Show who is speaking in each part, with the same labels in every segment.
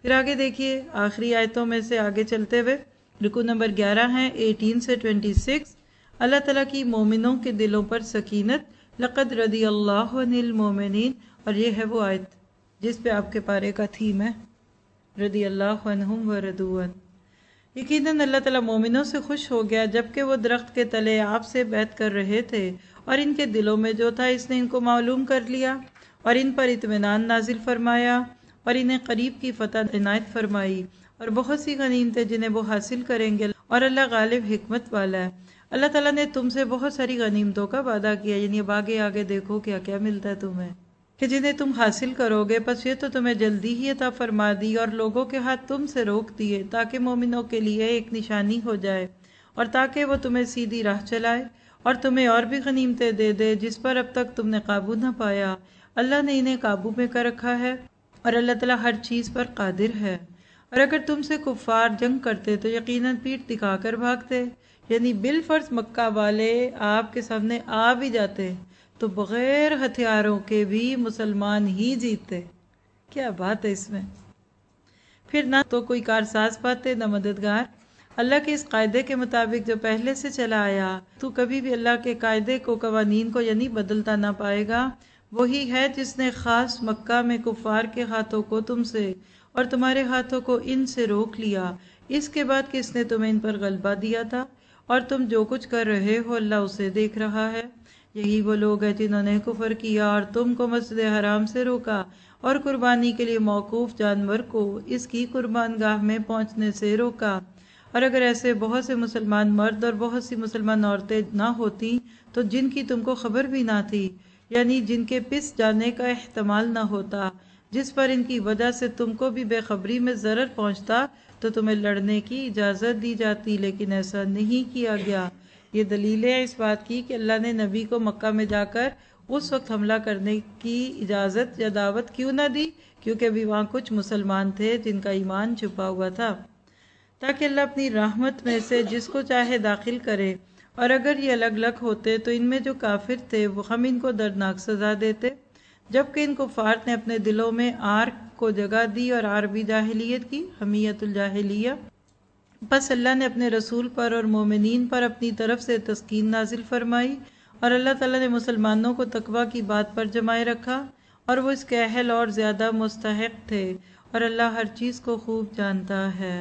Speaker 1: پھر آگے دیکھیے آخری آیتوں میں سے آگے چلتے ہوئے رکوع نمبر 11 ہے 18 سے 26، اللہ تعالیٰ کی مومنوں کے دلوں پر سکینت، لقد رضی اللہ عن المومنین، اور یہ ہے وہ آیت جس پہ آپ کے پارے کا تھیم ہے، رضی اللہ عنہم ورضوا عنہ۔ یقیناً اللہ تعالیٰ مومنوں سے خوش ہو گیا جبکہ وہ درخت کے تلے آپ سے بیعت کر رہے تھے، اور ان کے دلوں میں جو تھا اس نے ان کو معلوم کر لیا، اور ان پر اطمینان نازل فرمایا، اور انہیں قریب کی فتح عنایت فرمائی، اور بہت سی غنیمتیں جنہیں وہ حاصل کریں گے، اور اللہ غالب حکمت والا ہے۔ اللہ تعالیٰ نے تم سے بہت ساری غنیمتوں کا وعدہ کیا، یعنی اب آگے آگے دیکھو کیا کیا ملتا ہے تمہیں، کہ جنہیں تم حاصل کرو گے، پس یہ تو تمہیں جلدی ہی عطا فرما دی، اور لوگوں کے ہاتھ تم سے روک دیے تاکہ مومنوں کے لیے ایک نشانی ہو جائے، اور تاکہ وہ تمہیں سیدھی راہ چلائے، اور تمہیں اور بھی غنیمتیں دے دے جس پر اب تک تم نے قابو نہ پایا۔ اللہ نے انہیں قابو میں کر رکھا ہے، اور اللہ تعالیٰ ہر چیز پر قادر ہے۔ اور اگر تم سے کفار جنگ کرتے تو یقیناً پیٹھ دکھا کر بھاگتے، یعنی بالفرض مکہ والے آپ کے سامنے آ بھی جاتے تو بغیر ہتھیاروں کے بھی مسلمان ہی جیتتے۔ کیا بات ہے اس میں، پھر نہ تو کوئی کارساز پاتے نہ مددگار۔ اللہ کے اس قاعدے کے مطابق جو پہلے سے چلا آیا، تو کبھی بھی اللہ کے قاعدے کو، قوانین کو یعنی بدلتا نہ پائے گا۔ وہی ہے جس نے خاص مکہ میں کفار کے ہاتھوں کو تم سے اور تمہارے ہاتھوں کو ان سے روک لیا، اس کے بعد کہ اس نے تمہیں ان پر غلبہ دیا تھا، اور تم جو کچھ کر رہے ہو اللہ اسے دیکھ رہا ہے۔ یہی وہ لوگ ہیں جنہوں نے کفر کیا اور تم کو مسجد حرام سے روکا، اور قربانی کے لیے موقوف جانور کو اس کی قربان گاہ میں پہنچنے سے روکا۔ اور اگر ایسے بہت سے مسلمان مرد اور بہت سی مسلمان عورتیں نہ ہوتی تو جن کی تم کو خبر بھی نہ تھی، یعنی جن کے پس جانے کا احتمال نہ ہوتا، جس پر ان کی وجہ سے تم کو بھی بے خبری میں ضرر پہنچتا، تو تمہیں لڑنے کی اجازت دی جاتی، لیکن ایسا نہیں کیا گیا۔ یہ دلیل ہے اس بات کی کہ اللہ نے نبی کو مکہ میں جا کر اس وقت حملہ کرنے کی اجازت یا دعوت کیوں نہ دی، کیونکہ بھی وہاں کچھ مسلمان تھے جن کا ایمان چھپا ہوا تھا، تاکہ اللہ اپنی رحمت میں سے جس کو چاہے داخل کرے۔ اور اگر یہ الگ الگ ہوتے تو ان میں جو کافر تھے وہ ہم ان کو دردناک سزا دیتے، جبکہ ان کفار نے اپنے دلوں میں آر کو جگہ دی اور عربی جاہلیت کی، حمیت الجاہلیہ۔ بس اللہ نے اپنے رسول پر اور مومنین پر اپنی طرف سے تسکین نازل فرمائی، اور اللہ تعالیٰ نے مسلمانوں کو تقوی کی بات پر جمائے رکھا، اور وہ اس کے اہل اور زیادہ مستحق تھے، اور اللہ ہر چیز کو خوب جانتا ہے۔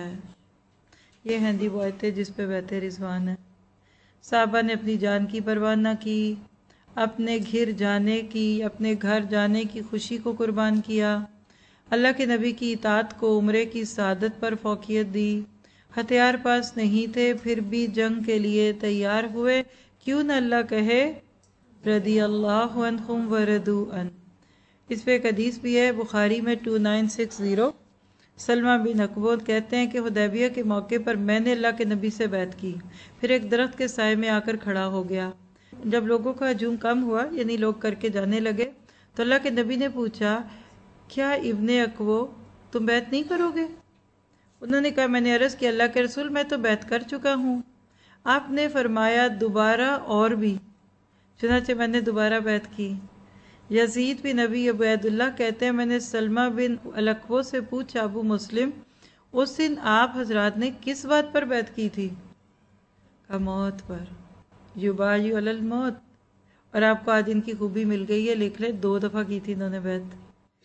Speaker 1: یہ ہیں دی وہ آیتیں جس پہ بیعت رضوان ہے۔ صحابہ نے اپنی جان کی پرواہ نہ کی، اپنے گھر جانے کی، اپنے گھر جانے کی خوشی کو قربان کیا، اللہ کے نبی کی اطاعت کو عمرے کی سعادت پر فوقیت دی، ہتھیار پاس نہیں تھے پھر بھی جنگ کے لیے تیار ہوئے، کیوں نہ اللہ کہے رضی اللہ عنہم ورضوا عنہ۔ اس پہ ایک حدیث بھی ہے بخاری میں 2960، سلمہ بن اکوع کہتے ہیں کہ حدیبیہ کے موقع پر میں نے اللہ کے نبی سے بیعت کی، پھر ایک درخت کے سائے میں آ کر کھڑا ہو گیا۔ جب لوگوں کا ہجوم کم ہوا، یعنی لوگ کر کے جانے لگے، تو اللہ کے نبی نے پوچھا، کیا ابن اکوع تم بیعت نہیں کرو گے؟ انہوں نے کہا، میں نے عرض کی اللہ کے رسول میں تو بیعت کر چکا ہوں۔ آپ نے فرمایا دوبارہ اور بھی، چنانچہ میں نے دوبارہ بیعت کی۔ یزید بن ابی عبید اللہ کہتے ہیں میں نے سلمہ بن الاکوع سے پوچھا، ابو مسلم اس دن آپ حضرات نے کس بات پر بیعت کی تھی؟ کہا موت پر، یبایع علی الموت، اور آپ کو آج ان کی خوبی مل گئی ہے، لکھ لیں 2 دفعہ کی تھی انہوں نے بیعت۔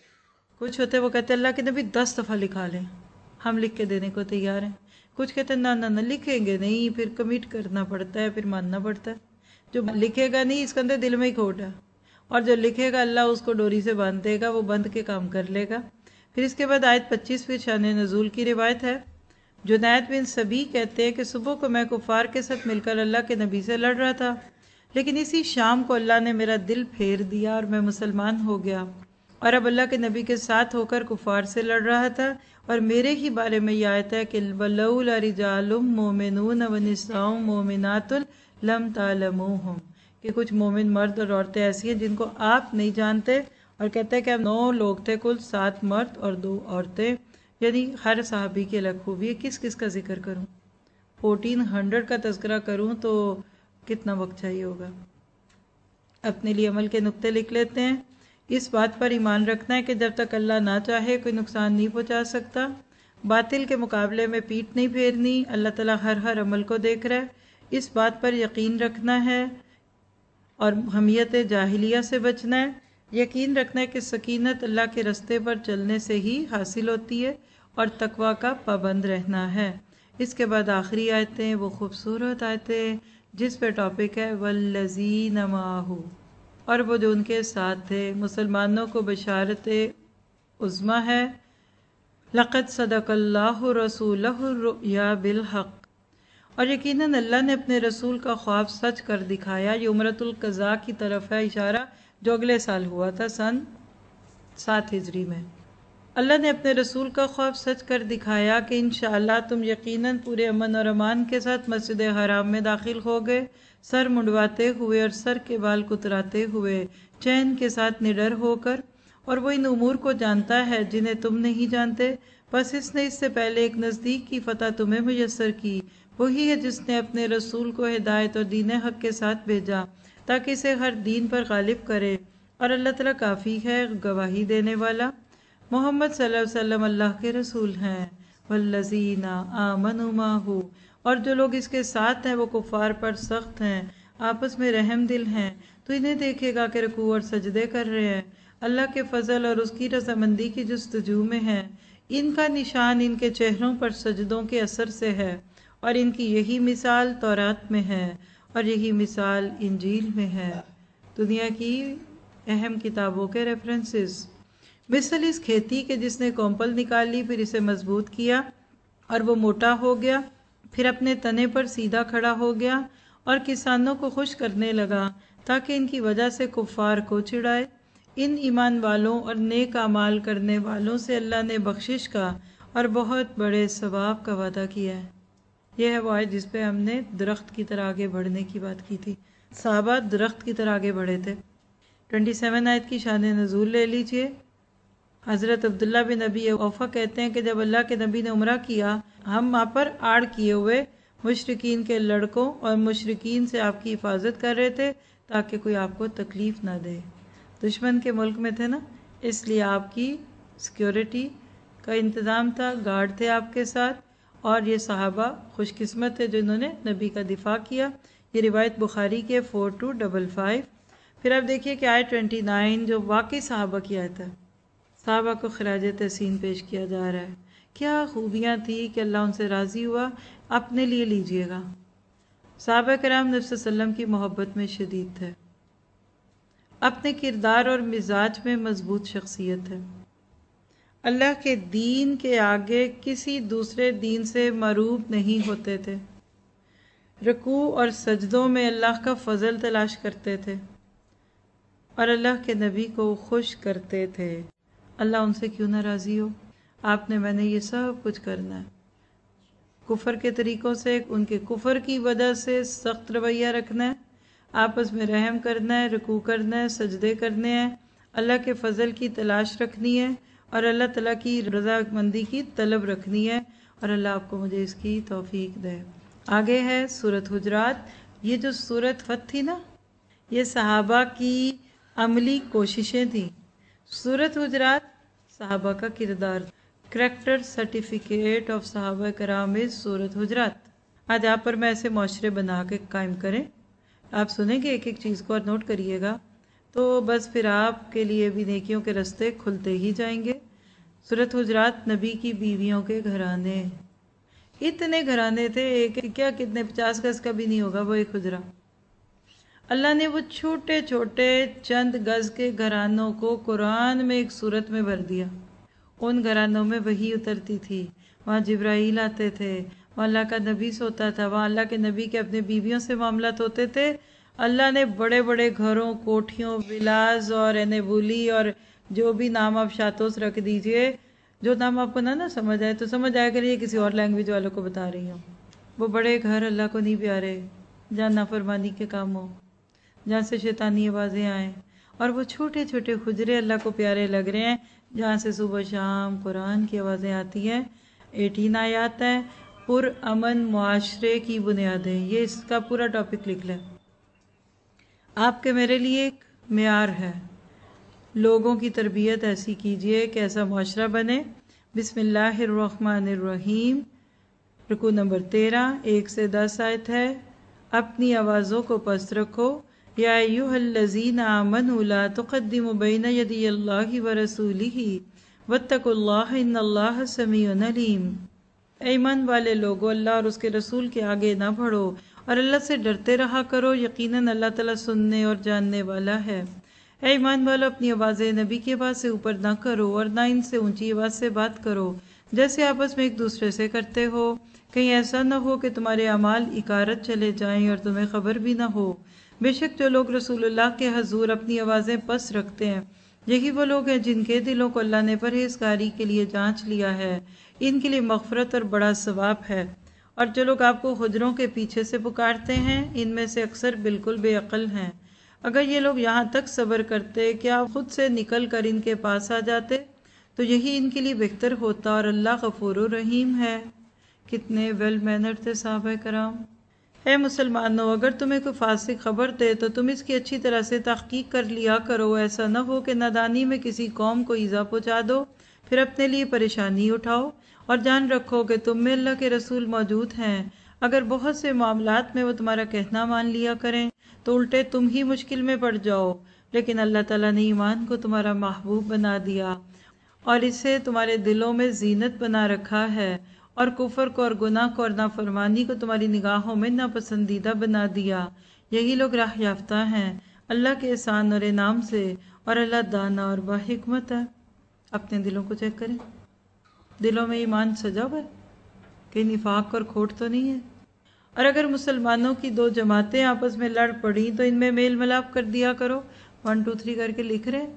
Speaker 1: کچھ ہوتے وہ کہتے اللہ کے نبی 10 دفعہ لکھا لیں، ہم لکھ کے دینے کو تیار ہیں۔ کچھ کہتے ہیں نہ لکھیں گے نہیں، پھر کمٹ کرنا پڑتا ہے، پھر ماننا پڑتا ہے۔ جو لکھے گا نہیں اس کے اندر دل میں ہی کھوٹ ہے، اور جو لکھے گا اللہ اس کو ڈوری سے باندھ دے گا، وہ بند کے کام کر لے گا۔ پھر اس کے بعد آیت 25 پھر شان نزول کی روایت ہے۔ جنید بن سبی کہتے ہیں کہ صبح کو میں کفار کے ساتھ مل کر اللہ کے نبی سے لڑ رہا تھا، لیکن اسی شام کو اللہ نے میرا دل پھیر دیا اور میں مسلمان ہو گیا، اور اب اللہ کے نبی کے ساتھ ہو کر کفار سے لڑ رہا تھا، اور میرے ہی بارے میں یہ آیت ہے کہ وَلَوْلَا رِجَالٌ مُؤْمِنُونَ وَنِسَاءٌ مُؤْمِنَاتٌ لَمْ تَعْلَمُوهُمْ، کہ کچھ مومن مرد اور عورتیں ایسی ہیں جن کو آپ نہیں جانتے، اور کہتے ہیں کہ ہم 9 لوگ تھے، کل 7 مرد اور 2 عورتیں، یعنی ہر صحابی کی الگ خوبی ہے۔ کس کس کا ذکر کروں، 1400 کا تذکرہ کروں تو کتنا وقت چاہیے ہوگا۔ اپنے لیے عمل کے نقطے لکھ لیتے ہیں۔ اس بات پر ایمان رکھنا ہے کہ جب تک اللہ نہ چاہے کوئی نقصان نہیں پہنچا سکتا، باطل کے مقابلے میں پیٹھ نہیں پھیرنی، اللہ تعالیٰ ہر عمل کو دیکھ رہا ہے، اس بات پر یقین رکھنا ہے اور حمیت جاہلیہ سے بچنا ہے، یقین رکھنا ہے کہ سکینت اللہ کے رستے پر چلنے سے ہی حاصل ہوتی ہے اور تقوی کا پابند رہنا ہے۔ اس کے بعد آخری آیتیں، وہ خوبصورت آیتیں جس پہ ٹاپک ہے والذین معہ، اور وہ جو ان کے ساتھ تھے، مسلمانوں کو بشارت عظمیٰ ہے۔ لقد صدق اللہ رسولہ الرؤیا بالحق، اور یقیناً اللہ نے اپنے رسول کا خواب سچ کر دکھایا۔ یہ عمرۃ القضاء کی طرف ہے اشارہ، جو اگلے سال ہوا تھا سن 7 ہجری میں۔ اللہ نے اپنے رسول کا خواب سچ کر دکھایا کہ انشاءاللہ تم یقیناً پورے امن اور امان کے ساتھ مسجد حرام میں داخل ہوگے، سر منڈواتے ہوئے اور سر کے بال کتراتے ہوئے، چین کے ساتھ نڈر ہو کر، اور وہ ان امور کو جانتا ہے جنہیں تم نہیں جانتے، بس اس نے اس سے پہلے ایک نزدیک کی فتح تمہیں میسر کی، وہی ہے جس نے اپنے رسول کو ہدایت اور دین حق کے ساتھ بھیجا تاکہ اسے ہر دین پر غالب کرے، اور اللہ تعالیٰ کافی ہے گواہی دینے والا۔ محمد صلی اللہ علیہ وسلم اللہ کے رسول ہیں، والذین آمنوا معہ، اور جو لوگ اس کے ساتھ ہیں وہ کفار پر سخت ہیں، آپس میں رحم دل ہیں، تو انہیں دیکھے گا کہ رکوع اور سجدے کر رہے ہیں، اللہ کے فضل اور اس کی رضامندی کی جستجو میں ہیں۔ ان کا نشان ان کے چہروں پر سجدوں کے اثر سے ہے، اور ان کی یہی مثال تورات میں ہے اور یہی مثال انجیل میں ہے۔ دنیا کی اہم کتابوں کے ریفرنسز، مثل اس کھیتی کے جس نے کومپل نکال لی، پھر اسے مضبوط کیا اور وہ موٹا ہو گیا، پھر اپنے تنے پر سیدھا کھڑا ہو گیا اور کسانوں کو خوش کرنے لگا تاکہ ان کی وجہ سے کفار کو چڑھائے۔ ان ایمان والوں اور نیک اعمال کرنے والوں سے اللہ نے بخشش کا اور بہت بڑے ثواب کا وعدہ کیا ہے۔ یہ ہے وہ آیت جس پہ ہم نے درخت کی طرح آگے بڑھنے کی بات کی تھی، صحابہ درخت کی طرح آگے بڑھے تھے۔ 27 آیت کی شان نزول لے لیجئے۔ حضرت عبداللہ بن ابی اوفا کہتے ہیں کہ جب اللہ کے نبی نے عمرہ کیا، ہم آپ پر آڑ کیے ہوئے مشرکین کے لڑکوں اور مشرکین سے آپ کی حفاظت کر رہے تھے تاکہ کوئی آپ کو تکلیف نہ دے۔ دشمن کے ملک میں تھے نا، اس لیے آپ کی سیکیورٹی کا انتظام تھا، گارڈ تھے آپ کے ساتھ، اور یہ صحابہ خوش قسمت تھے جنہوں نے نبی کا دفاع کیا۔ یہ روایت بخاری کے 4255۔ پھر آپ دیکھیے کہ آیت 29 جو واقعی صحابہ کی آیت ہے، صحابہ کو خراج تحسین پیش کیا جا رہا ہے۔ کیا خوبیاں تھی کہ اللہ ان سے راضی ہوا، اپنے لیے لیجئے گا۔ صحابہ کرام نبی صلی اللہ علیہ وسلم کی محبت میں شدید تھے، اپنے کردار اور مزاج میں مضبوط شخصیت ہے، اللہ کے دین کے آگے کسی دوسرے دین سے مروب نہیں ہوتے تھے، رکوع اور سجدوں میں اللہ کا فضل تلاش کرتے تھے اور اللہ کے نبی کو خوش کرتے تھے۔ اللہ ان سے کیوں نہ راضی ہو؟ آپ نے میں نے یہ سب کچھ کرنا ہے، کفر کے طریقوں سے، ان کے کفر کی وجہ سے سخت رویہ رکھنا ہے، آپس میں رحم کرنا ہے، رکوع کرنا ہے، سجدے کرنے ہیں، اللہ کے فضل کی تلاش رکھنی ہے اور اللہ تعالیٰ کی رضا مندی کی طلب رکھنی ہے، اور اللہ آپ کو مجھے اس کی توفیق دے۔ آگے ہے سورۃ حجرات۔ یہ جو سورۃ فتح تھی نا، یہ صحابہ کی عملی کوششیں تھیں۔ سورۃ حجرات صحابہ کا کردار، کریکٹر سرٹیفکیٹ آف صحابہ کرام از سورۃ حجرات۔ آج آپ پر میں ایسے معاشرے بنا کے قائم کریں، آپ سنیں گے ایک ایک چیز کو اور نوٹ کریے گا، تو بس پھر آپ کے لیے بھی نیکیوں کے رستے کھلتے ہی جائیں گے۔ سورۃ حجرات نبی کی بیویوں کے گھرانے، اتنے گھرانے تھے، ایک کیا کتنے 50 گز کا بھی نہیں ہوگا وہ ایک حجرہ۔ اللہ نے وہ چھوٹے چھوٹے چند گز کے گھرانوں کو قرآن میں ایک سورت میں بھر دیا۔ ان گھرانوں میں وحی اترتی تھی، وہاں جبرائیل آتے تھے، وہاں اللہ کا نبی سوتا تھا، وہاں اللہ کے نبی کے اپنے بیویوں سے معاملات ہوتے تھے۔ اللہ نے بڑے بڑے گھروں، کوٹھیوں، ولاز اور اینیبولی اور جو بھی نام آپ شاتوس رکھ دیجئے، جو نام آپ کو نہ سمجھ آئے تو سمجھ آیا کہ یہ کسی اور لینگویج والوں کو بتا رہی ہوں۔ وہ بڑے گھر اللہ کو نہیں پیارے، جہاں نافرمانی کے کام ہو، جہاں سے شیطانی آوازیں آئیں، اور وہ چھوٹے چھوٹے حجرے اللہ کو پیارے لگ رہے ہیں جہاں سے صبح شام قرآن کی آوازیں آتی ہیں۔ 18 آیات ہیں، پر امن معاشرے کی بنیادیں، یہ اس کا پورا ٹاپک لکھ لیں۔ آپ کے میرے لیے ایک معیار ہے، لوگوں کی تربیت ایسی کیجئے کہ ایسا معاشرہ بنے، بسم اللہ الرحمن الرحیم، رکوع نمبر 13، 1 سے 10 آیت ہے۔ اپنی آوازوں کو پست رکھو۔ یا ایھا الذین آمنوا لا تقدموا بین یدی اللہ ورسولہ واتقوا اللہ ان اللہ سمیع علیم۔ اے ایمان والے لوگو، اللہ اور اس کے رسول کے آگے نہ بڑھو اور اللہ سے ڈرتے رہا کرو، یقیناً اللہ تعالیٰ سننے اور جاننے والا ہے۔ اے ایمان والو، اپنی آوازیں نبی کی آواز سے اوپر نہ کرو اور نہ ان سے اونچی آواز سے بات کرو جیسے آپس میں ایک دوسرے سے کرتے ہو، کہیں ایسا نہ ہو کہ تمہارے اعمال اکارت چلے جائیں اور تمہیں خبر بھی نہ ہو۔ بے شک جو لوگ رسول اللہ کے حضور اپنی آوازیں پست رکھتے ہیں، یہی وہ لوگ ہیں جن کے دلوں کو اللہ نے پرہیزگاری کے لیے جانچ لیا ہے، ان کے لیے مغفرت اور بڑا ثواب ہے۔ اور جو لوگ آپ کو حجروں کے پیچھے سے پکارتے ہیں، ان میں سے اکثر بالکل بے عقل ہیں۔ اگر یہ لوگ یہاں تک صبر کرتے کہ آپ خود سے نکل کر ان کے پاس آ جاتے تو یہی ان کے لیے بہتر ہوتا، اور اللہ غفور و رحیم ہے۔ کتنے ویل مینرڈ تھے صحابہ کرام۔ اے مسلمانوں، اگر تمہیں کوئی فاسق خبر دے تو تم اس کی اچھی طرح سے تحقیق کر لیا کرو، ایسا نہ ہو کہ نادانی میں کسی قوم کو ایذا پہنچا دو، پھر اپنے لیے پریشانی اٹھاؤ۔ اور جان رکھو کہ تم میں اللہ کے رسول موجود ہیں، اگر بہت سے معاملات میں وہ تمہارا کہنا مان لیا کریں تو الٹے تم ہی مشکل میں پڑ جاؤ، لیکن اللہ تعالیٰ نے ایمان کو تمہارا محبوب بنا دیا اور اسے تمہارے دلوں میں زینت بنا رکھا ہے، اور کفر کو اور گناہ کو اور نافرمانی کو تمہاری نگاہوں میں ناپسندیدہ بنا دیا۔ یہی لوگ راہ یافتہ ہیں اللہ کے احسان اور انعام سے، اور اللہ دانا اور باحکمت ہے۔ اپنے دلوں کو چیک کریں، دلوں میں ایمان سجا ہوا ہے کہ نفاق اور کھوٹ تو نہیں ہے؟ اور اگر مسلمانوں کی دو جماعتیں آپس میں لڑ پڑیں تو ان میں میل ملاپ کر دیا کرو۔ 1 2 3 کر کے لکھ رہے۔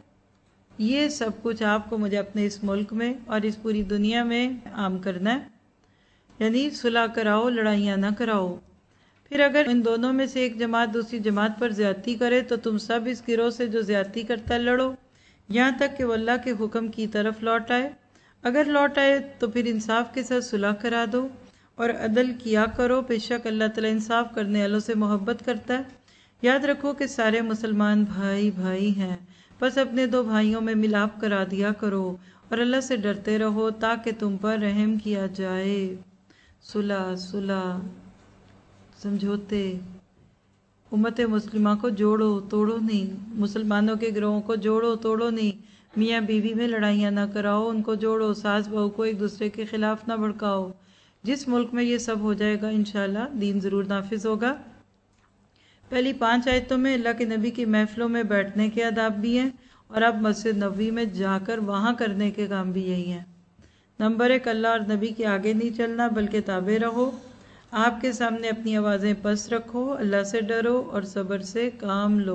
Speaker 1: یہ سب کچھ آپ کو مجھے اپنے اس ملک میں اور اس پوری دنیا میں عام کرنا ہے، یعنی صلح کراؤ، لڑائیاں نہ کراؤ۔ پھر اگر ان دونوں میں سے ایک جماعت دوسری جماعت پر زیادتی کرے تو تم سب اس گروہ سے جو زیادتی کرتا لڑو، یہاں تک کہ وہ اللہ کے حکم کی طرف لوٹ آئے۔ اگر لوٹ آئے تو پھر انصاف کے ساتھ صلح کرا دو اور عدل کیا کرو، بے شک اللہ تعالیٰ انصاف کرنے والوں سے محبت کرتا ہے۔ یاد رکھو کہ سارے مسلمان بھائی بھائی ہیں، بس اپنے دو بھائیوں میں ملاپ کرا دیا کرو اور اللہ سے ڈرتے رہو تاکہ تم پر رحم کیا جائے۔ صلح، صلح، سمجھوتے، امت مسلمہ کو جوڑو توڑو نہیں، مسلمانوں کے گروہوں کو جوڑو توڑو نہیں، میاں بیوی میں لڑائیاں نہ کراؤ، ان کو جوڑو، ساس بہو کو ایک دوسرے کے خلاف نہ بھڑکاؤ۔ جس ملک میں یہ سب ہو جائے گا انشاءاللہ دین ضرور نافذ ہوگا۔ پہلی 5 آیتوں میں اللہ کے نبی کی محفلوں میں بیٹھنے کے آداب بھی ہیں، اور اب مسجد نبوی میں جا کر وہاں کرنے کے کام بھی یہی ہیں۔ نمبر 1، اللہ اور نبی کے آگے نہیں چلنا بلکہ تابع رہو۔ آپ کے سامنے اپنی آوازیں پست رکھو، اللہ سے ڈرو اور صبر سے کام لو۔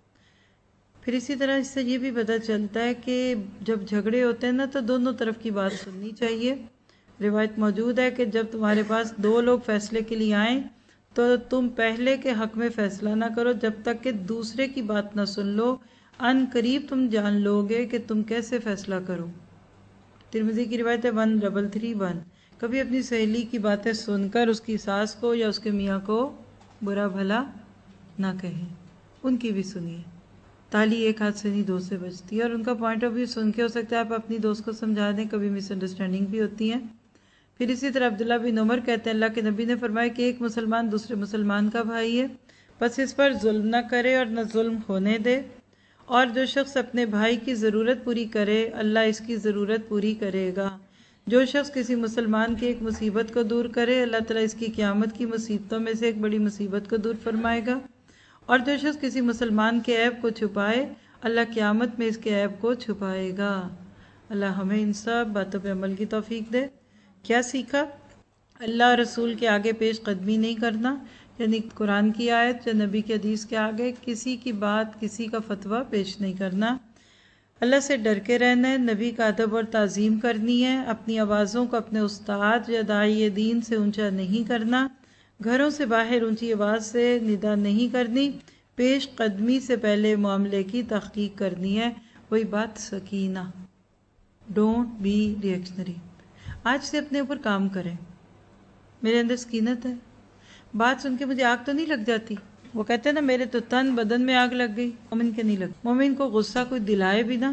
Speaker 1: پھر اسی طرح اس سے یہ بھی پتہ چلتا ہے کہ جب جھگڑے ہوتے ہیں نا تو دونوں طرف کی بات سننی چاہیے۔ روایت موجود ہے کہ جب تمہارے پاس 2 لوگ فیصلے کے لیے آئیں تو تم پہلے کے حق میں فیصلہ نہ کرو جب تک کہ دوسرے کی بات نہ سن لو، ان قریب تم جان لو گے کہ تم کیسے فیصلہ کرو۔ ترمذی کی روایت ہے 1331۔ کبھی اپنی سہیلی کی باتیں سن کر اس کی ساس کو یا اس کے میاں کو برا بھلا نہ کہیں، ان کی بھی سنیے۔ تالی ایک ہاتھ سے نہیں 2 سے بجتی ہے، اور ان کا پوائنٹ آف ویو سن کے ہو سکتا ہے آپ اپنی دوست کو سمجھا دیں، کبھی مس انڈرسٹینڈنگ بھی ہوتی ہے۔ پھر اسی طرح عبداللہ بن عمر کہتے ہیں اللہ کے نبی نے فرمایا کہ ایک مسلمان دوسرے مسلمان کا بھائی ہے، بس اس پر ظلم نہ کرے اور نہ ظلم ہونے دے، اور جو شخص اپنے بھائی کی ضرورت پوری کرے اللہ اس کی ضرورت پوری کرے گا۔ جو شخص کسی مسلمان کی ایک مصیبت کو دور کرے اللہ تعالیٰ اس کی قیامت کی مصیبتوں میں سے ایک بڑی مصیبت کو دور فرمائے گا، اور جو شخص کسی مسلمان کے عیب کو چھپائے اللہ قیامت میں اس کے عیب کو چھپائے گا۔ اللہ ہمیں ان سب باتوں پہ عمل کی توفیق دے۔ کیا سیکھا؟ اللہ رسول کے آگے پیش قدمی نہیں کرنا، یعنی قرآن کی آیت یا نبی کی حدیث کے آگے کسی کی بات، کسی کا فتویٰ پیش نہیں کرنا۔ اللہ سے ڈر کے رہنا ہے، نبی کا ادب اور تعظیم کرنی ہے، اپنی آوازوں کو اپنے استاد یا داعی دین سے اونچا نہیں کرنا، گھروں سے باہر اونچی آواز سے ندا نہیں کرنی، پیش قدمی سے پہلے معاملے کی تحقیق کرنی ہے۔ وہی بات سکینہ، ڈونٹ بی ریئیکشنری۔ آج سے اپنے اوپر کام کریں، میرے اندر سکینت ہے، بات سن کے مجھے آگ تو نہیں لگ جاتی۔ وہ کہتے ہیں نا میرے تو تن بدن میں آگ لگ گئی، مومن کے نہیں لگ۔ مومن کو غصہ کوئی دلائے بھی نہ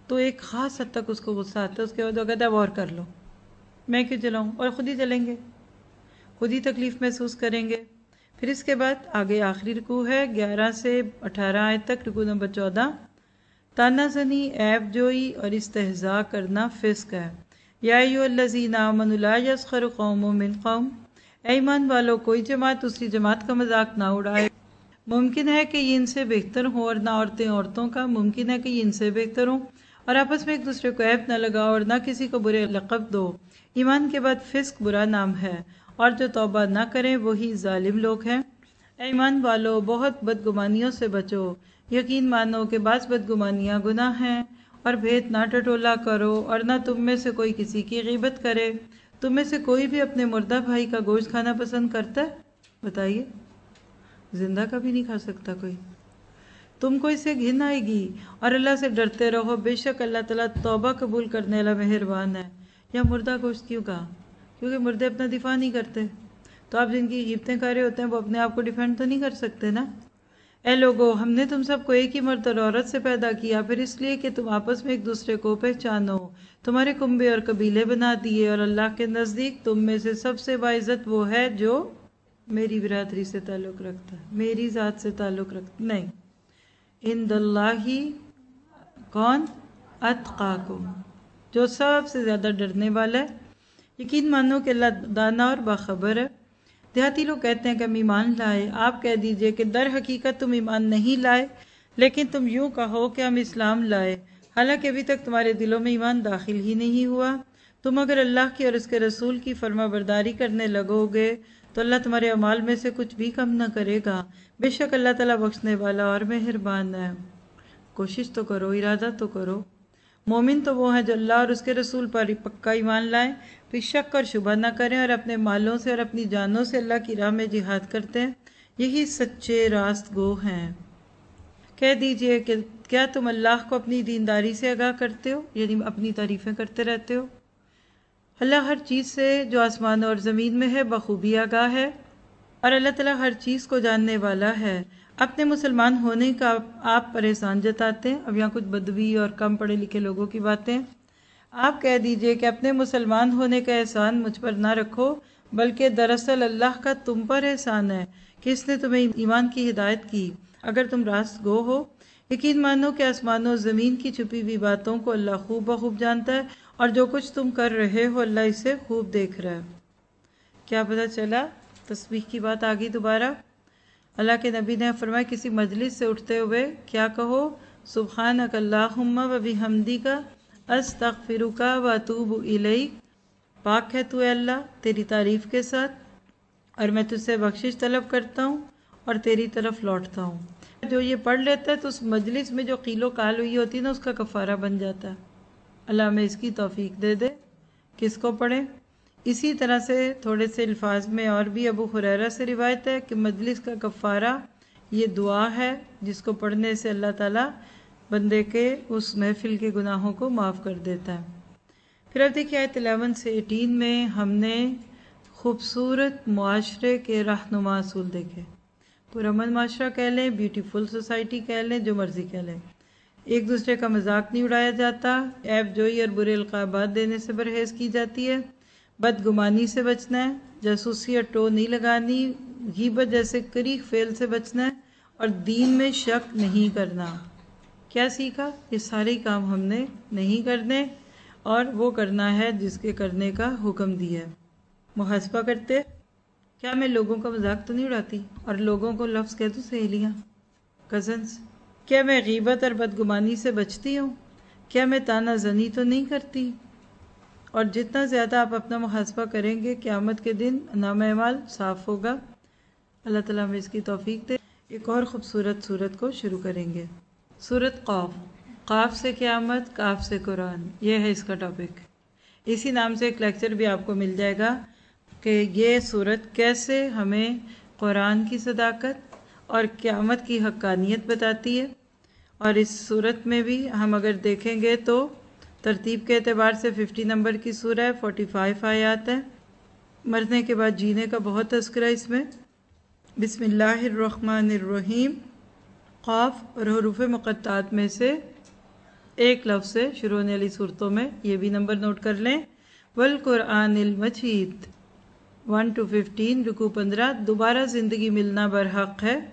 Speaker 1: تو ایک خاص حد تک اس کو غصہ آتا ہے، اس کے بعد وہ کہتا ہے اور کر لو، میں کیوں چلاؤں، اور خود ہی چلیں گے، خود ہی تکلیف محسوس کریں گے۔ پھر اس کے بعد آگے آخری رکوع ہے 11 سے 18 آیت تک، رکوع نمبر 14۔ تانا زنی، عیب جوئی اور استہزاء کرنا فسق ہے۔ یا ایھا الذین آمنوا لا یسخر قوم من قوم، اے ایمان والو کوئی جماعت دوسری جماعت کا مذاق نہ اڑائے۔ ممکن ہے کہ یہ ان سے بہتر ہوں، اور نہ عورتیں عورتوں کا، ممکن ہے کہ یہ ان سے بہتر ہوں، اور آپس میں ایک دوسرے کو عیب نہ لگاؤ اور نہ کسی کو برے لقب دو۔ ایمان کے بعد فسق برا نام ہے، اور جو توبہ نہ کریں وہی ظالم لوگ ہیں۔ اے ایمان والو بہت بدگمانیوں سے بچو، یقین مانو کہ بعض بدگمانیاں گناہ ہیں، اور بھید نہ ٹٹولا کرو، اور نہ تم میں سے کوئی کسی کی غیبت کرے۔ تم میں سے کوئی بھی اپنے مردہ بھائی کا گوشت کھانا پسند کرتا ہے؟ بتائیے، زندہ کا بھی نہیں کھا سکتا کوئی۔ تم کو اس سے گھن آئے گی، اور اللہ سے ڈرتے رہو، بے شک اللہ تعالیٰ توبہ قبول کرنے والا مہربان ہے۔ یا مردہ گوشت کیوں کہا؟ کیونکہ مردے اپنا دفاع نہیں کرتے، تو آپ جن کی غیبتیں کر رہے ہوتے ہیں وہ اپنے آپ کو ڈیفینڈ تو نہیں کر سکتے نا۔ اے لوگو، ہم نے تم سب کو ایک ہی مرد اور عورت سے پیدا کیا، پھر اس لیے کہ تم آپس میں ایک دوسرے کو پہچانو، تمہارے کنبے اور قبیلے بنا دیے، اور اللہ کے نزدیک تم میں سے سب سے باعزت وہ ہے جو میری برادری سے تعلق رکھتا ہے، میری ذات سے تعلق رکھتا نہیں۔ عند اللہ کون؟ اتقاکم، جو سب سے زیادہ ڈرنے والا ہے۔ یقین مانو کہ اللہ دانا اور باخبر ہے۔ دیہاتی لوگ کہتے ہیں کہ ہم ایمان لائے، آپ کہہ دیجئے کہ در حقیقت تم ایمان نہیں لائے، لیکن تم یوں کہو کہ ہم اسلام لائے، حالانکہ ابھی تک تمہارے دلوں میں ایمان داخل ہی نہیں ہوا۔ تم اگر اللہ کی اور اس کے رسول کی فرما برداری کرنے لگو گے تو اللہ تمہارے اعمال میں سے کچھ بھی کم نہ کرے گا، بے شک اللہ تعالیٰ بخشنے والا اور مہربان ہے۔ کوشش تو کرو، ارادہ تو کرو۔ مومن تو وہ ہیں جو اللہ اور اس کے رسول پر پکا ایمان لائیں، پھر شک اور شبہ نہ کریں، اور اپنے مالوں سے اور اپنی جانوں سے اللہ کی راہ میں جہاد کرتے ہیں، یہی سچے راست گو ہیں۔ کہہ دیجئے کہ کیا تم اللہ کو اپنی دینداری سے آگاہ کرتے ہو، یعنی اپنی تعریفیں کرتے رہتے ہو؟ اللہ ہر چیز سے جو آسمان اور زمین میں ہے بخوبی آگاہ ہے، اور اللہ تعالیٰ ہر چیز کو جاننے والا ہے۔ اپنے مسلمان ہونے کا آپ پر احسان جتاتے ہیں، اب یہاں کچھ بدوی اور کم پڑھے لکھے لوگوں کی باتیں۔ آپ کہہ دیجئے کہ اپنے مسلمان ہونے کا احسان مجھ پر نہ رکھو، بلکہ دراصل اللہ کا تم پر احسان ہے کہ اس نے تمہیں ایمان کی ہدایت کی، اگر تم راست گو ہو۔ یقین مانو کہ آسمان و زمین کی چھپی ہوئی باتوں کو اللہ خوب بخوب جانتا ہے، اور جو کچھ تم کر رہے ہو اللہ اسے خوب دیکھ رہا ہے۔ کیا پتہ چلا؟ تسبیح کی بات آ گئی دوبارہ۔ اللہ کے نبی نے فرمایا کسی مجلس سے اٹھتے ہوئے کیا کہو؟ سبحانک اللہم و بحمدک استغفرک و اتوب الیک، پاک ہے تو اے اللہ تیری تعریف کے ساتھ، اور میں تجھ سے بخشش طلب کرتا ہوں اور تیری طرف لوٹتا ہوں۔ جو یہ پڑھ لیتا ہے تو اس مجلس میں جو قیل و قال ہوئی ہوتی ہے نا، اس کا کفارہ بن جاتا ہے۔ اللہ ہمیں اس کی توفیق دے دے کہ اس کو پڑھیں۔ اسی طرح سے تھوڑے سے الفاظ میں اور بھی ابو ہریرہ سے روایت ہے کہ مجلس کا کفارہ یہ دعا ہے جس کو پڑھنے سے اللہ تعالیٰ بندے کے اس محفل کے گناہوں کو معاف کر دیتا ہے۔ پھر اب دیکھیے آیت 11 سے 18 میں ہم نے خوبصورت معاشرے کے رہنما اصول دیکھے۔ پرامن معاشرہ کہہ لیں، بیوٹیفل سوسائٹی کہہ لیں، جو مرضی کہہ لیں۔ ایک دوسرے کا مذاق نہیں اڑایا جاتا، عیب جوئی اور برے القابات دینے سے پرہیز کی جاتی ہے، بدگمانی سے بچنا ہے، جاسوسی اور ٹو نہیں لگانی، غیبت جیسے کریہ فعل سے بچنا ہے، اور دین میں شک نہیں کرنا۔ کیا سیکھا؟ یہ سارے کام ہم نے نہیں کرنے، اور وہ کرنا ہے جس کے کرنے کا حکم دیا ہے۔ محاسبہ کرتے، کیا میں لوگوں کا مذاق تو نہیں اڑاتی اور لوگوں کو لفظ کہہ دوں سہیلیاں، کزنس؟ کیا میں غیبت اور بدگمانی سے بچتی ہوں؟ کیا میں تانا زنی تو نہیں کرتی؟ اور جتنا زیادہ آپ اپنا محاسبہ کریں گے قیامت کے دن نامہ اعمال صاف ہوگا۔ اللہ تعالیٰ ہمیں اس کی توفیق دے۔ ایک اور خوبصورت سورت کو شروع کریں گے، سورت قاف۔ قاف سے قیامت، کاف سے قرآن، یہ ہے اس کا ٹاپک۔ اسی نام سے ایک لیکچر بھی آپ کو مل جائے گا کہ یہ سورت کیسے ہمیں قرآن کی صداقت اور قیامت کی حقانیت بتاتی ہے۔ اور اس سورت میں بھی ہم اگر دیکھیں گے تو ترتیب کے اعتبار سے 50 نمبر کی سورہ ہے، 45 آیات ہے۔ مرنے کے بعد جینے کا بہت تذکرہ اس میں۔ بسم اللہ الرحمن الرحیم۔ قاف اور حروف مقطعات میں سے ایک لفظ سے شروع ہونے والی صورتوں میں، یہ بھی نمبر نوٹ کر لیں۔ والقرآن المجید 1 to 15 رکوع 15 دوبارہ زندگی ملنا برحق ہے۔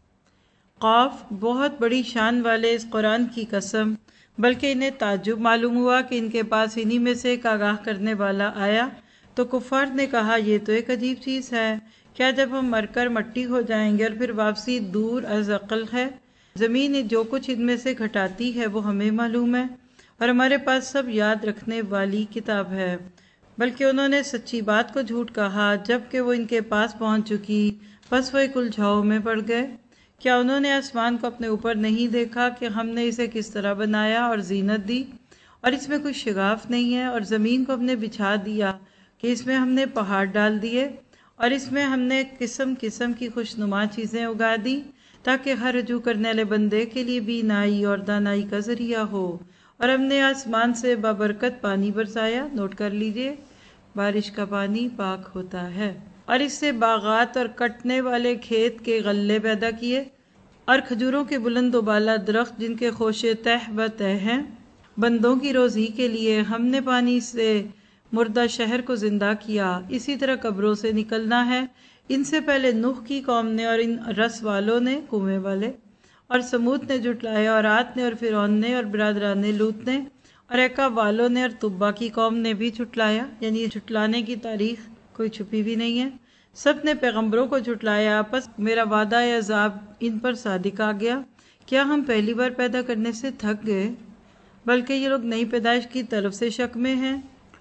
Speaker 1: قاف بہت بڑی شان والے اس قرآن کی قسم، بلکہ انہیں تعجب معلوم ہوا کہ ان کے پاس انہی میں سے ایک آگاہ کرنے والا آیا تو کفار نے کہا یہ تو ایک عجیب چیز ہے، کیا جب ہم مر کر مٹی ہو جائیں گے اور پھر واپسی دور از عقل ہے؟ زمین جو کچھ ان میں سے گھٹاتی ہے وہ ہمیں معلوم ہے اور ہمارے پاس سب یاد رکھنے والی کتاب ہے، بلکہ انہوں نے سچی بات کو جھوٹ کہا جب کہ وہ ان کے پاس پہنچ چکی، پس وہ ایک الجھاؤ میں پڑ گئے۔ کیا انہوں نے آسمان کو اپنے اوپر نہیں دیکھا کہ ہم نے اسے کس طرح بنایا اور زینت دی، اور اس میں کوئی شگاف نہیں ہے، اور زمین کو ہم نے بچھا دیا کہ اس میں ہم نے پہاڑ ڈال دیے، اور اس میں ہم نے قسم قسم کی خوشنما چیزیں اگا دی تاکہ ہر رجوع کرنے والے بندے کے لیے بینائی اور دانائی کا ذریعہ ہو، اور ہم نے آسمان سے بابرکت پانی برسایا، نوٹ کر لیجئے بارش کا پانی پاک ہوتا ہے، اور اس سے باغات اور کٹنے والے کھیت کے غلے پیدا کیے، اور کھجوروں کے بلند و بالا درخت جن کے خوشے تہ بتہ ہیں۔ بندوں کی روزی کے لیے ہم نے پانی سے مردہ شہر کو زندہ کیا، اسی طرح قبروں سے نکلنا ہے۔ ان سے پہلے نوح کی قوم نے اور ان رس والوں نے، کنویں والے، اور سمود نے جھٹلایا، اور عاد نے اور فرعون نے اور برادران لوط نے اور ایکا والوں نے اور تبا کی قوم نے بھی جھٹلایا، یعنی جھٹلانے کی تاریخ کوئی چھپی بھی نہیں ہے۔ سب نے پیغمبروں کو جھٹلایا، پس میرا وعدہ عذاب ان پر صادق آ گیا۔ کیا ہم پہلی بار پیدا کرنے سے تھک گئے؟ بلکہ یہ لوگ نئی پیدائش کی طرف سے شک میں ہیں۔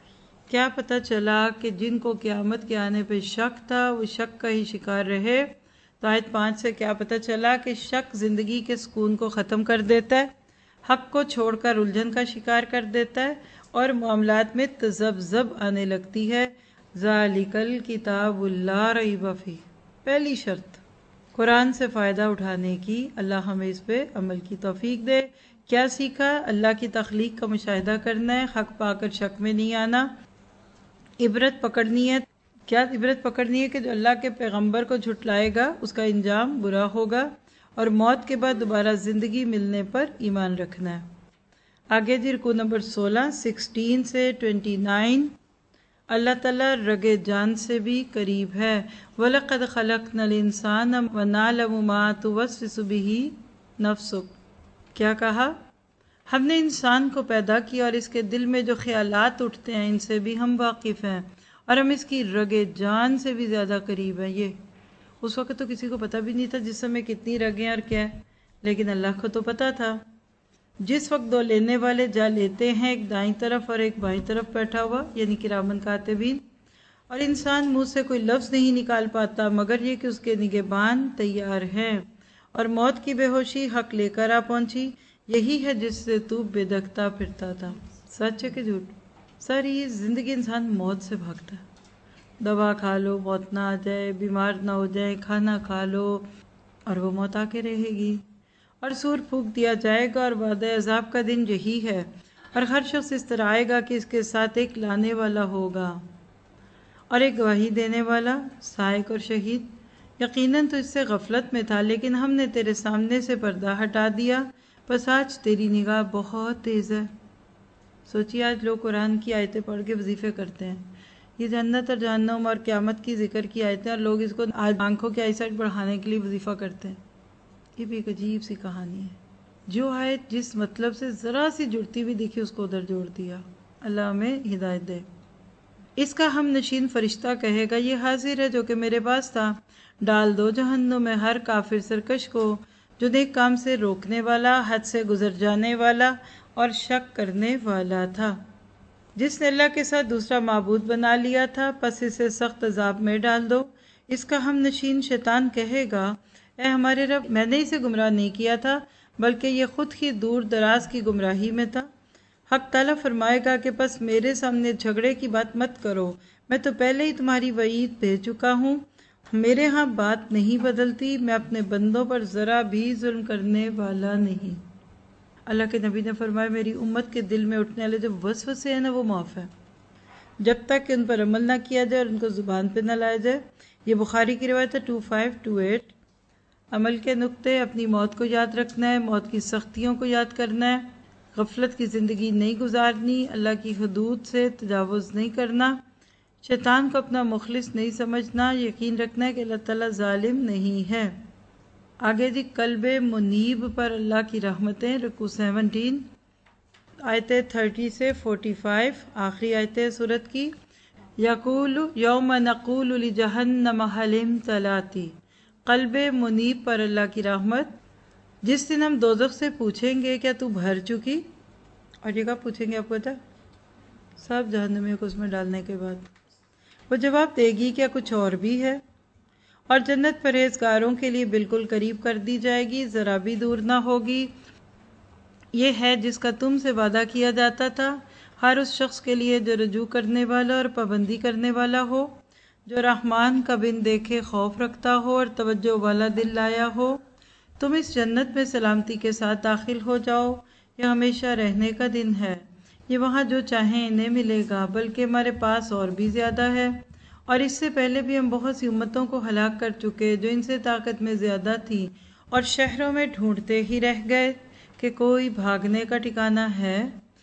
Speaker 1: کیا پتہ چلا کہ جن کو قیامت کے آنے پہ شک تھا وہ شک کا ہی شکار رہے؟ تو آیت 5 سے کیا پتہ چلا کہ شک زندگی کے سکون کو ختم کر دیتا ہے، حق کو چھوڑ کر الجھن کا شکار کر دیتا ہے، اور معاملات میں تذبذب آنے لگتی ہے۔ ذالک الکتاب لا ریب فیہ، پہلی شرط قرآن سے فائدہ اٹھانے کی، اللہ ہمیں اس پہ عمل کی توفیق دے۔ کیا سیکھا؟ اللہ کی تخلیق کا مشاہدہ کرنا ہے، حق پا کر شک میں نہیں آنا، عبرت پکڑنی ہے۔ کیا عبرت پکڑنی ہے؟ کہ جو اللہ کے پیغمبر کو جھٹلائے گا اس کا انجام برا ہوگا، اور موت کے بعد دوبارہ زندگی ملنے پر ایمان رکھنا ہے۔ آگے جی رکوع نمبر 16 سے 29، اللہ تعالیٰ رگے جان سے بھی قریب ہے۔ وَلَقَدْ خَلَقْنَا الْإِنسَانَ وَنَعْلَمُ مَا تُوَسْوِسُ بِهِ نَفْسُهُ، کیا کہا؟ ہم نے انسان کو پیدا کیا اور اس کے دل میں جو خیالات اٹھتے ہیں ان سے بھی ہم واقف ہیں، اور ہم اس کی رگے جان سے بھی زیادہ قریب ہیں۔ یہ اس وقت تو کسی کو پتہ بھی نہیں تھا جسم میں کتنی رگیں اور کیا ہے، لیکن اللہ کو تو پتہ تھا۔ جس وقت دو لینے والے جا لیتے ہیں، ایک دائیں طرف اور ایک بائیں طرف بیٹھا ہوا، یعنی کرامن کاتبین، اور انسان منہ سے کوئی لفظ نہیں نکال پاتا مگر یہ کہ اس کے نگہبان تیار ہیں، اور موت کی بے ہوشی حق لے کر آ پہنچی، یہی ہے جس سے تو بے-دختہ پھرتا تھا۔ سچ ہے کہ جھوٹ؟ ساری زندگی انسان موت سے بھاگتا ہے۔ دوا کھا لو موت نہ آ جائے، بیمار نہ ہو جائے، کھانا کھا لو اور وہ موت آ کے رہے گی، اور سور پھونک دیا جائے گا، اور وعدہ عذاب کا دن یہی ہے، اور ہر شخص اس طرح آئے گا کہ اس کے ساتھ ایک لانے والا ہوگا اور ایک گواہی دینے والا، سائق اور شہید۔ یقیناً تو اس سے غفلت میں تھا، لیکن ہم نے تیرے سامنے سے پردہ ہٹا دیا، بس آج تیری نگاہ بہت تیز ہے۔ سوچیے آج لوگ قرآن کی آیتیں پڑھ کے وظیفے کرتے ہیں، یہ جنت اور جہنم اور قیامت کی ذکر کی آیتیں، اور لوگ اس کو آج آنکھوں کی آئی سائٹ بڑھانے کے لیے وظیفہ کرتے ہیں۔ یہ بھی ایک عجیب سی کہانی ہے، جو آیت جس مطلب سے ذرا سی جڑتی ہوئی دیکھی اس کو ادھر جوڑ دیا۔ اللہ ہمیں ہدایت دے۔ اس کا ہم نشین فرشتہ کہے گا یہ حاضر ہے جو کہ میرے پاس تھا، ڈال دو جہنم میں ہر کافر سرکش کو جو نیک کام سے روکنے والا، حد سے گزر جانے والا اور شک کرنے والا تھا، جس نے اللہ کے ساتھ دوسرا معبود بنا لیا تھا، پس اسے سخت عذاب میں ڈال دو۔ اس کا ہم نشین شیطان کہے گا اے ہمارے رب، میں نے اسے گمراہ نہیں کیا تھا بلکہ یہ خود ہی دور دراز کی گمراہی میں تھا۔ حق تعالیٰ فرمائے گا کہ پس میرے سامنے جھگڑے کی بات مت کرو، میں تو پہلے ہی تمہاری وعید بھیج چکا ہوں، میرے ہاں بات نہیں بدلتی، میں اپنے بندوں پر ذرا بھی ظلم کرنے والا نہیں۔ اللہ کے نبی نے فرمایا میری امت کے دل میں اٹھنے والے جو وسوسے ہیں نا وہ معاف ہے، جب تک کہ ان پر عمل نہ کیا جائے اور ان کو زبان پہ نہ لایا جائے۔ یہ بخاری کی روایت ہے 2528۔ عمل کے نقطے: اپنی موت کو یاد رکھنا ہے، موت کی سختیوں کو یاد کرنا ہے، غفلت کی زندگی نہیں گزارنی، اللہ کی حدود سے تجاوز نہیں کرنا، شیطان کو اپنا مخلص نہیں سمجھنا، یقین رکھنا ہے کہ اللہ تعالیٰ ظالم نہیں ہے۔ آگے جی قلب منیب پر اللہ کی رحمتیں، رکوع 17 آیتیں 30 سے 45 آخری آیتیں سورت کی۔ یقول یوم نقول لجہنم هل امتلأت، قلب منیب پر اللہ کی رحمت، جس دن ہم دوزخ سے پوچھیں گے کیا تو بھر چکی؟ اور یہ کب پوچھیں گے آپ کو پتا؟ سب جہنمیوں کو اس میں ڈالنے کے بعد وہ جواب دے گی کیا کچھ اور بھی ہے؟ اور جنت پرہیزگاروں کے لیے بالکل قریب کر دی جائے گی، ذرا بھی دور نہ ہوگی۔ یہ ہے جس کا تم سے وعدہ کیا جاتا تھا، ہر اس شخص کے لیے جو رجوع کرنے والا اور پابندی کرنے والا ہو، جو رحمان کا بن دیکھے خوف رکھتا ہو اور توجہ والا دل لایا ہو۔ تم اس جنت میں سلامتی کے ساتھ داخل ہو جاؤ، یہ ہمیشہ رہنے کا دن ہے، یہ وہاں جو چاہیں انہیں ملے گا، بلکہ ہمارے پاس اور بھی زیادہ ہے، اور اس سے پہلے بھی ہم بہت سی امتوں کو ہلاک کر چکے جو ان سے طاقت میں زیادہ تھی، اور شہروں میں ڈھونڈتے ہی رہ گئے کہ کوئی بھاگنے کا ٹھکانہ ہے۔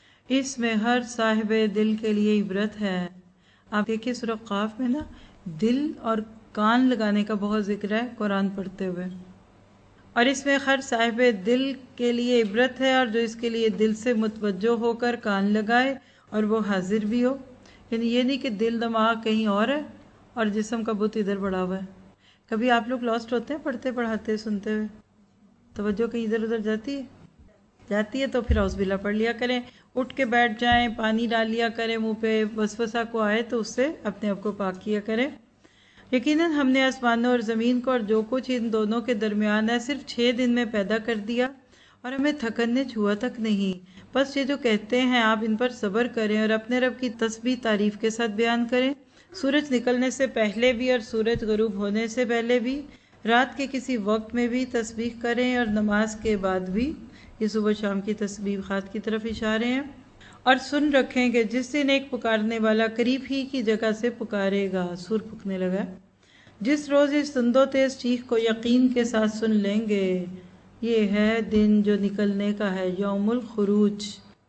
Speaker 1: اس میں ہر صاحب دل کے لیے عبرت ہے۔ آپ دیکھیے سورہ قاف میں نا دل اور کان لگانے کا بہت ذکر ہے قرآن پڑھتے ہوئے، اور اس میں ہر صاحب دل کے لیے عبرت ہے، اور جو اس کے لیے دل سے متوجہ ہو کر کان لگائے اور وہ حاضر بھی ہو، یعنی یہ نہیں کہ دل دماغ کہیں اور ہے اور جسم کا بت ادھر بڑھا ہوا ہے۔ کبھی آپ لوگ لاسٹ ہوتے ہیں پڑھتے پڑھاتے سنتے ہوئے، توجہ کہیں ادھر ادھر جاتی ہے تو پھر اعوذ باللہ پڑھ لیا کریں، اٹھ کے بیٹھ جائیں، پانی ڈال لیا کریں منہ پہ، وسوسہ کو آئے تو اس سے اپنے آپ کو پاک کیا کریں۔ یقیناً ہم نے آسمانوں اور زمین کو اور جو کچھ ان دونوں کے درمیان ہے صرف 6 دن میں پیدا کر دیا، اور ہمیں تھکن نے چھوا تک نہیں۔ بس یہ جو کہتے ہیں آپ ان پر صبر کریں اور اپنے رب کی تسبیح تعریف کے ساتھ بیان کریں، سورج نکلنے سے پہلے بھی اور سورج غروب ہونے سے پہلے بھی، رات کے کسی وقت میں بھی تسبیح کریں اور نماز کے بعد بھی۔ یہ صبح شام کی تسبیحات کی طرف اشارے ہیں۔ اور سن رکھیں کہ جس دن ایک پکارنے والا قریب ہی کی جگہ سے پکارے گا، سور پھکنے لگا، جس روز اس تند و تیز چیخ کو یقین کے ساتھ سن لیں گے، یہ ہے دن جو نکلنے کا ہے، یوم الخروج۔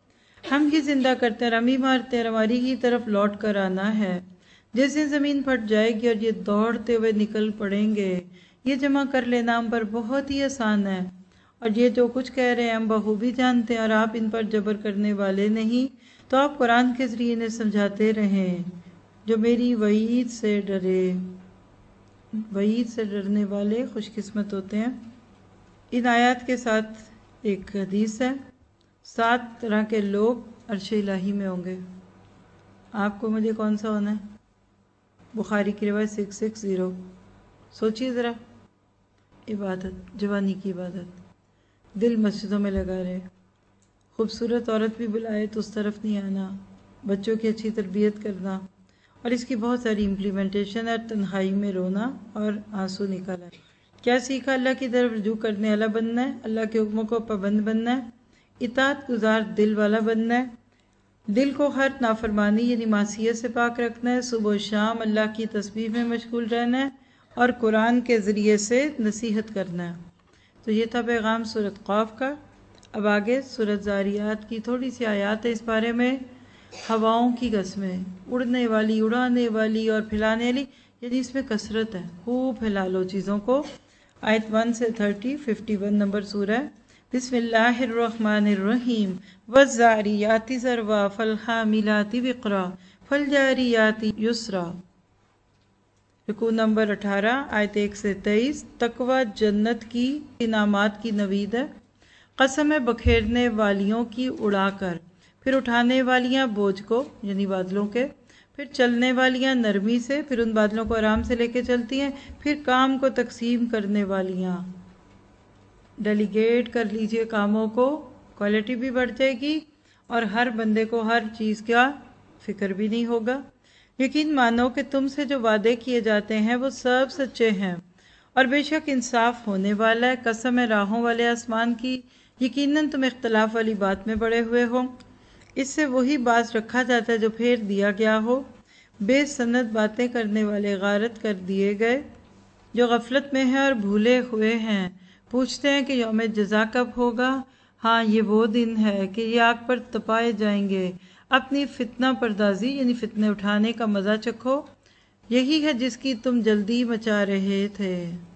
Speaker 1: ہم ہی زندہ کرتے ہیں، ہم ہی مارتے ہیں، ہماری ہی طرف لوٹ کر آنا ہے۔ جس دن زمین پھٹ جائے گی اور یہ دوڑتے ہوئے نکل پڑیں گے، یہ جمع کر لینا ہم پر بہت ہی آسان ہے، اور یہ جو کچھ کہہ رہے ہیں ہم بخوبی جانتے ہیں، اور آپ ان پر جبر کرنے والے نہیں، تو آپ قرآن کے ذریعے انہیں سمجھاتے رہیں۔ جو میری وعید سے ڈرے، وعید سے ڈرنے والے خوش قسمت ہوتے ہیں۔ ان آیات کے ساتھ ایک حدیث ہے، 7 طرح کے لوگ عرش الہی میں ہوں گے۔ آپ کو مجھے کون سا ہونا ہے؟ بخاری کی روایت 660۔ سوچیے ذرا، عبادت، جوانی کی عبادت، دل مسجدوں میں لگا رہے، خوبصورت عورت بھی بلائے تو اس طرف نہیں آنا، بچوں کی اچھی تربیت کرنا، اور اس کی بہت ساری امپلیمنٹیشن ہے، تنہائی میں رونا اور آنسو نکالا۔ کیا سیکھا؟ اللہ کی طرف رجوع کرنے والا بننا ہے، اللہ کے حکموں کو پابند بننا ہے، اطاعت گزار دل والا بننا ہے، دل کو ہر نافرمانی یعنی معصیت سے پاک رکھنا ہے، صبح و شام اللہ کی تسبیح میں مشغول رہنا ہے، اور قرآن کے ذریعے سے نصیحت کرنا ہے۔ تو یہ تھا پیغام سورۃ قاف کا۔ اب آگے سورۃ ذاریات کی تھوڑی سی آیات ہے اس بارے میں۔ ہواؤں کی قسمیں، اڑنے والی، اڑانے والی اور پھیلانے والی، یعنی اس میں کثرت ہے، خوب پھیلا لو چیزوں کو۔ آیت 1 سے 30، 51 نمبر سورہ ہے۔ بسم اللہ الرحمن الرحیم، والذاریات ذروا فالحاملات وقرا فالجاریات یسرا۔ رکوع نمبر 18، آیت 1 سے 23۔ تقوی جنت کی انعامات کی نوید ہے۔ قسم ہے بکھیرنے والیوں کی اڑا کر، پھر اٹھانے والیاں بوجھ کو یعنی بادلوں کے، پھر چلنے والیاں نرمی سے، پھر ان بادلوں کو آرام سے لے کے چلتی ہیں، پھر کام کو تقسیم کرنے والیاں۔ ڈیلیگیٹ کر لیجئے کاموں کو، کوالٹی بھی بڑھ جائے گی اور ہر بندے کو ہر چیز کا فکر بھی نہیں ہوگا۔ یقین مانو کہ تم سے جو وعدے کیے جاتے ہیں وہ سب سچے ہیں، اور بے شک انصاف ہونے والا ہے۔ قسم ہے راہوں والے آسمان کی، یقیناً تم اختلاف والی بات میں پڑے ہوئے ہو۔ اس سے وہی باز رکھا جاتا ہے جو پھیر دیا گیا ہو۔ بے سند باتیں کرنے والے غارت کر دیے گئے، جو غفلت میں ہیں اور بھولے ہوئے ہیں۔ پوچھتے ہیں کہ یوم جزا کب ہوگا؟ ہاں یہ وہ دن ہے کہ یہ آگ پر تپائے جائیں گے، اپنی فتنہ پردازی یعنی فتنے اٹھانے کا مزہ چکھو، یہی ہے جس کی تم جلدی مچا رہے تھے۔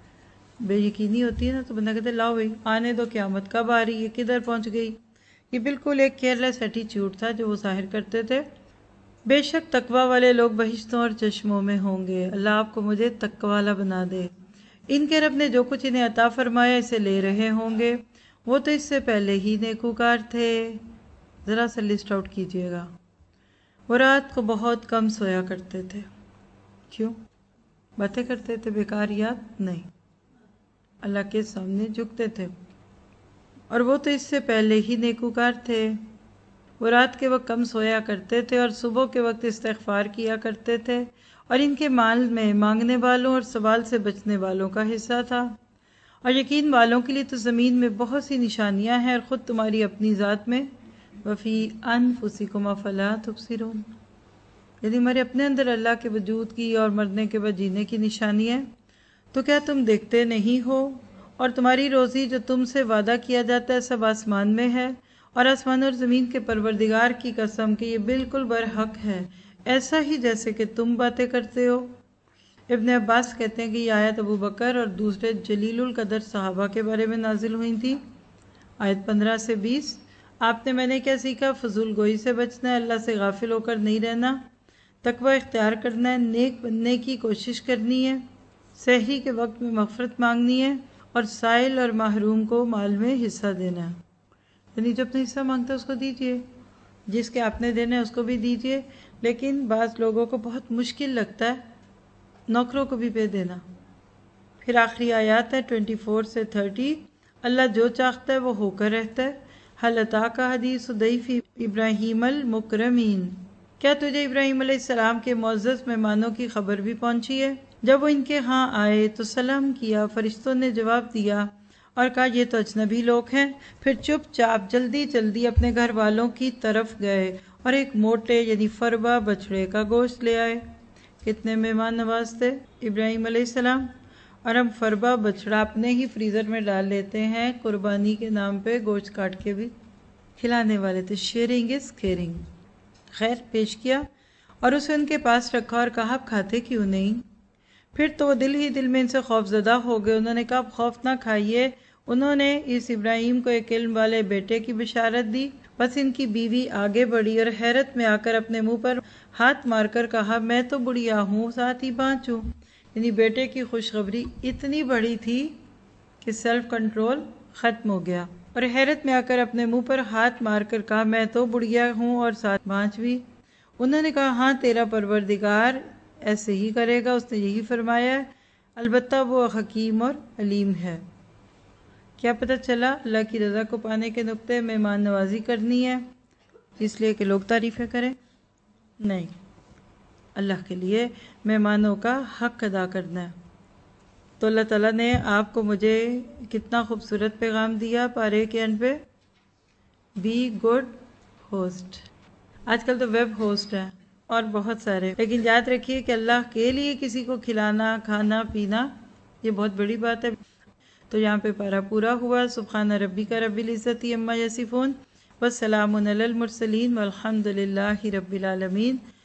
Speaker 1: بے یقینی ہوتی ہے نا تو بندہ کہتے لاؤ بھائی آنے دو، قیامت کب آ رہی ہے، کدھر پہنچ گئی۔ یہ بالکل ایک کیئرلیس ایٹیچیوڈ تھا جو وہ ظاہر کرتے تھے۔ بے شک تقوی والے لوگ بہشتوں اور چشموں میں ہوں گے۔ اللہ آپ کو مجھے تقوی والا بنا دے۔ ان کے رب نے جو کچھ انہیں عطا فرمایا اسے لے رہے ہوں گے، وہ تو اس سے پہلے ہی نیکوکار تھے۔ ذرا سا لسٹ آؤٹ کیجئے گا۔ وہ رات کو بہت کم سویا کرتے تھے۔ کیوں؟ باتیں کرتے تھے، بیکار یاد نہیں، اللہ کے سامنے جھکتے تھے، اور وہ تو اس سے پہلے ہی نیکوکار تھے۔ وہ رات کے وقت کم سویا کرتے تھے اور صبح کے وقت استغفار کیا کرتے تھے، اور ان کے مال میں مانگنے والوں اور سوال سے بچنے والوں کا حصہ تھا۔ اور یقین والوں کے لیے تو زمین میں بہت سی نشانیاں ہیں، اور خود تمہاری اپنی ذات میں وفی انفسکم افلا تبصرون، یعنی ہمارے اپنے اندر اللہ کے وجود کی اور مرنے کے بعد جینے کی نشانی ہے، تو کیا تم دیکھتے نہیں ہو؟ اور تمہاری روزی جو تم سے وعدہ کیا جاتا ہے سب آسمان میں ہے، اور آسمان اور زمین کے پروردگار کی قسم کہ یہ بالکل برحق ہے، ایسا ہی جیسے کہ تم باتیں کرتے ہو۔ ابن عباس کہتے ہیں کہ یہ آیت ابو بکر اور دوسرے جلیل القدر صحابہ کے بارے میں نازل ہوئی تھی۔ آیت 15 سے 20۔ آپ نے میں نے کیا سیکھا؟ فضول گوئی سے بچنا ہے، اللہ سے غافل ہو کر نہیں رہنا، تقوی اختیار کرنا ہے، نیک بننے کی کوشش کرنی ہے، سحری کے وقت میں مغفرت مانگنی ہے، اور سائل اور محروم کو مال میں حصہ دینا ہے، یعنی جو اپنا حصہ مانگتا ہے اس کو دیجئے، جس کے آپ نے دینا ہے اس کو بھی دیجئے۔ لیکن بعض لوگوں کو بہت مشکل لگتا ہے نوکروں کو بھی پے دینا۔ پھر آخری آیات ہے 24 سے 30۔ اللہ جو چاہتا ہے وہ ہو کر رہتا ہے۔ حل اتاک حدیث ضیف ابراہیم المکرمین، کیا تجھے ابراہیم علیہ السلام کے معزز مہمانوں کی خبر بھی پہنچی ہے؟ جب وہ ان کے ہاں آئے تو سلام کیا، فرشتوں نے جواب دیا اور کہا یہ تو اجنبی لوگ ہیں، پھر چپ چاپ جلدی جلدی اپنے گھر والوں کی طرف گئے اور ایک موٹے یعنی فربا بچڑے کا گوشت لے آئے۔ کتنے مہمان نواز تھے ابراہیم علیہ السلام، اور ہم فربا بچڑا اپنے ہی فریزر میں ڈال لیتے ہیں، قربانی کے نام پہ گوشت کاٹ کے بھی کھلانے والے تھے۔ Sharing is caring. خیر پیش کیا اور اسے ان کے پاس رکھا اور کہا آپ کھاتے کیوں نہیں؟ پھر تو وہ دل ہی دل میں ان سے خوف زدہ ہو گئے۔ انہوں نے کہا آپ خوف نہ کھائیے۔ انہوں نے اس ابراہیم کو ایک علم والے بیٹے کی بشارت دی۔ بس ان کی بیوی آگے بڑھی اور حیرت میں آ کر اپنے منہ پر ہاتھ مار کر کہا میں تو بڑھیا ہوں، ساتھ ہی بانچ ہوں۔ یعنی بیٹے کی خوشخبری اتنی بڑی تھی کہ سیلف کنٹرول ختم ہو گیا، اور حیرت میں آ کر اپنے منہ پر ہاتھ مار کر کہا میں تو بڑھیا ہوں اور ساتھ بانچ بھی۔ انہوں نے کہا ہاں تیرا پروردگار ایسے ہی کرے گا، اس نے یہی فرمایا ہے، البتہ وہ حکیم اور علیم ہے۔ کیا پتہ چلا؟ اللہ کی رضا کو پانے کے نقطے مہمان نوازی کرنی ہے اس لیے کہ لوگ تعریفیں کریں؟ نہیں، اللہ کے لیے مہمانوں کا حق ادا کرنا ہے۔ تو اللہ تعالیٰ نے آپ کو مجھے کتنا خوبصورت پیغام دیا پارے کے اینڈ پہ، بی گڈ ہوسٹ۔ آج کل تو ویب ہوسٹ ہیں اور بہت سارے، لیکن یاد رکھیے کہ اللہ کے لیے کسی کو کھلانا کھانا پینا یہ بہت بڑی بات ہے۔ تو یہاں پہ پارا پورا ہوا۔ سبحان ربک رب العزت عما یصفون، والسلام علی المرسلین والحمد للہ رب العالمین۔